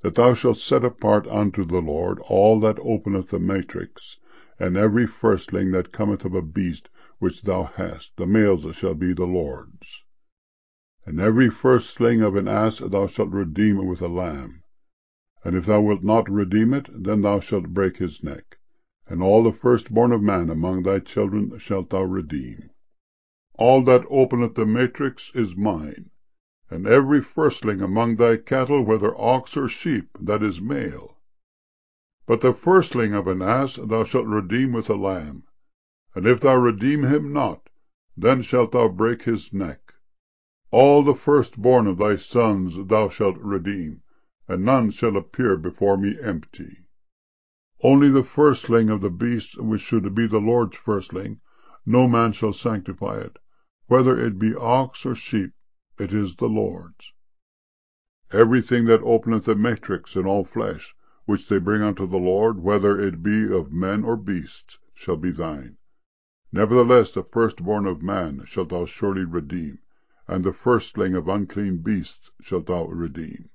that thou shalt set apart unto the Lord all that openeth the matrix, and every firstling that cometh of a beast which thou hast, the males shall be the Lord's. And every firstling of an ass thou shalt redeem with a lamb. And if thou wilt not redeem it, then thou shalt break his neck. And all the firstborn of man among thy children shalt thou redeem. All that openeth the matrix is mine, and every firstling among thy cattle, whether ox or sheep, that is male. But the firstling of an ass thou shalt redeem with a lamb. And if thou redeem him not, then shalt thou break his neck. All the firstborn of thy sons thou shalt redeem, and none shall appear before me empty. Only the firstling of the beast, which should be the Lord's firstling, no man shall sanctify it. Whether it be ox or sheep, it is the Lord's. Everything that openeth the matrix in all flesh, which they bring unto the Lord, whether it be of men or beasts, shall be thine. Nevertheless the firstborn of man shalt thou surely redeem, and the firstling of unclean beasts shalt thou redeem.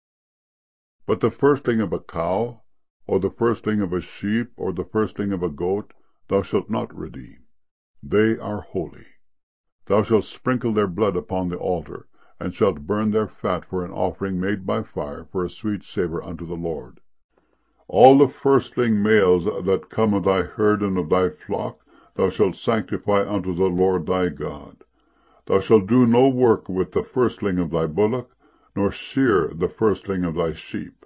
But the firstling of a cow, or the firstling of a sheep, or the firstling of a goat, thou shalt not redeem. They are holy. Thou shalt sprinkle their blood upon the altar, and shalt burn their fat for an offering made by fire, for a sweet savour unto the Lord. All the firstling males that come of thy herd and of thy flock thou shalt sanctify unto the Lord thy God. Thou shalt do no work with the firstling of thy bullock, nor shear the firstling of thy sheep.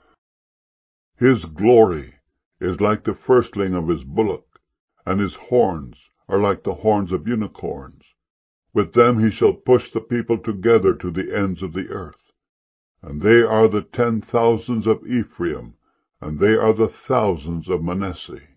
His glory is like the firstling of his bullock, and his horns are like the horns of unicorns. With them he shall push the people together to the ends of the earth. And they are the 10,000s of Ephraim, and they are the thousands of Manasseh.